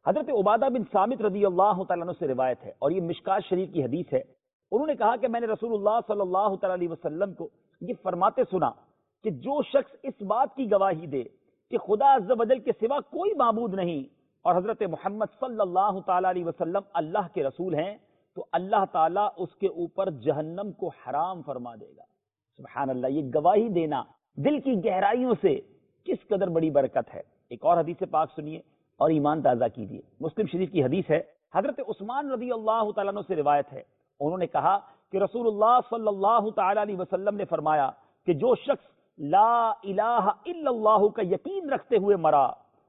حضرت عبادہ بن صامت رضی اللہ تعالیٰ عنہ سے روایت ہے اور یہ مشکات شریف کی حدیث ہے. انہوں نے کہا کہ میں نے رسول اللہ صلی اللہ تعالیٰ علیہ وسلم کو یہ فرماتے سنا کہ جو شخص اس بات کی گواہی دے کہ خدا عز و جل کے سوا کوئی معبود نہیں اور حضرت محمد صلی اللہ تعالیٰ علیہ وسلم اللہ کے رسول ہیں تو اللہ تعالیٰ اس کے اوپر جہنم کو حرام فرما دے گا. سبحان اللہ، یہ گواہی دینا دل کی گہرائیوں سے کس قدر بڑی برکت ہے. ایک اور حدیث پاک سنیے اور ایمان تازہ کیجیے. مسلم شریف کی حدیث ہے، حضرت عثمان رضی اللہ تعالیٰ عنہ سے روایت ہے. انہوں نے کہا کہ رسول اللہ صلی اللہ تعالیٰ علیہ وسلم نے فرمایا کہ جو شخص لا الہ الا اللہ کا یقین رکھتے ہوئے مرا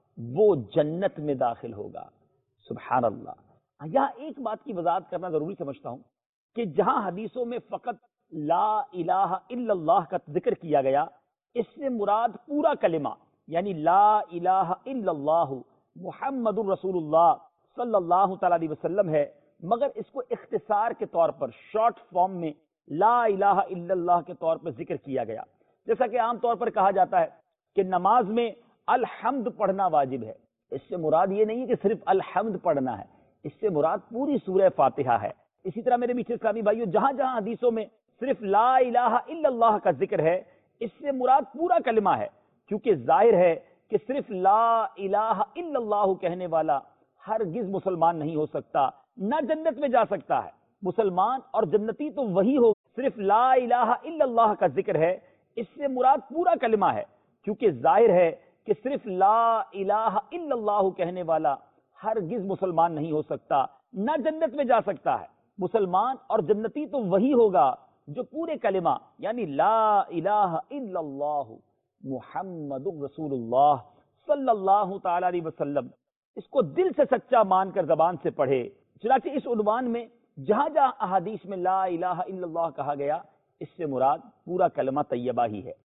وہ جنت میں داخل ہوگا. سبحان اللہ. یہاں ایک بات کی وضاحت کرنا ضروری سمجھتا ہوں کہ جہاں حدیثوں میں فقط لا الہ الا اللہ کا ذکر کیا گیا، اس سے مراد پورا کلمہ یعنی لا الہ الا اللہ محمد الرسول اللہ صلی اللہ تعالیٰ علیہ وسلم ہے، مگر اس کو اختصار کے طور پر شارٹ فارم میں لا الہ الا اللہ کے طور پر ذکر کیا گیا. جیسا کہ عام طور پر کہا جاتا ہے کہ نماز میں الحمد پڑھنا واجب ہے، اس سے مراد یہ نہیں ہے کہ صرف الحمد پڑھنا ہے، اس سے مراد پوری سورہ فاتحہ ہے. اسی طرح میرے میٹھے اسلامی بھائیوں، جہاں جہاں حدیثوں میں صرف لا الہ الا اللہ کا ذکر ہے، اس سے مراد پورا کلمہ ہے، کیونکہ ظاہر ہے کہ صرف لا الہ الا اللہ کہنے والا ہرگز مسلمان نہیں ہو سکتا، نہ جنت میں جا سکتا ہے. مسلمان اور جنتی تو وہی ہو. صرف لا الہ الا اللہ کا ذکر ہے، اس سے مراد پورا کلمہ ہے، کیونکہ ظاہر ہے کہ صرف لا الہ الا اللہ کہنے والا ہرگز مسلمان نہیں ہو سکتا، نہ جنت میں جا سکتا ہے. مسلمان اور جنتی تو وہی ہوگا جو پورے کلمہ یعنی لا الہ الا اللہ محمد رسول اللہ صلی اللہ تعالی علیہ وسلم اس کو دل سے سچا مان کر زبان سے پڑھے. چنانچہ اس عنوان میں جہاں جہاں احادیث میں لا الہ الا اللہ کہا گیا، اس سے مراد پورا کلمہ طیبہ ہی ہے.